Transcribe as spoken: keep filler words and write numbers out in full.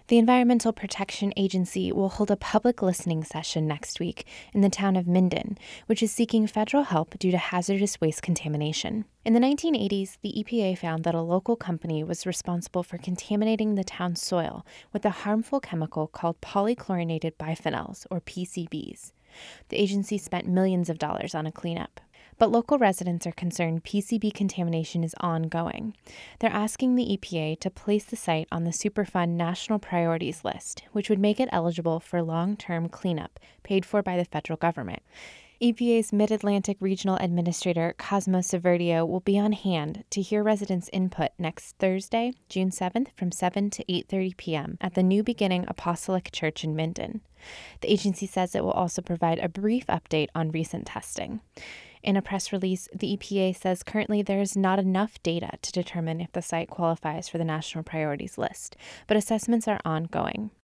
The Environmental Protection Agency will hold a public listening session next week in the town of Minden, which is seeking federal help due to hazardous waste contamination. In the nineteen eighties, the E P A found that a local company was responsible for contaminating the town's soil with a harmful chemical called polychlorinated biphenyls, or P C Bs. The agency spent millions of dollars on a cleanup. But local residents are concerned P C B contamination is ongoing. They're asking the E P A to place the site on the Superfund National Priorities List, which would make it eligible for long-term cleanup paid for by the federal government. E P A's Mid-Atlantic Regional Administrator Cosmo Severdio will be on hand to hear residents' input next Thursday, June seventh from seven to eight thirty p.m. at the New Beginning Apostolic Church in Minden. The agency says it will also provide a brief update on recent testing. In a press release, the E P A says currently there is not enough data to determine if the site qualifies for the National Priorities List, but assessments are ongoing.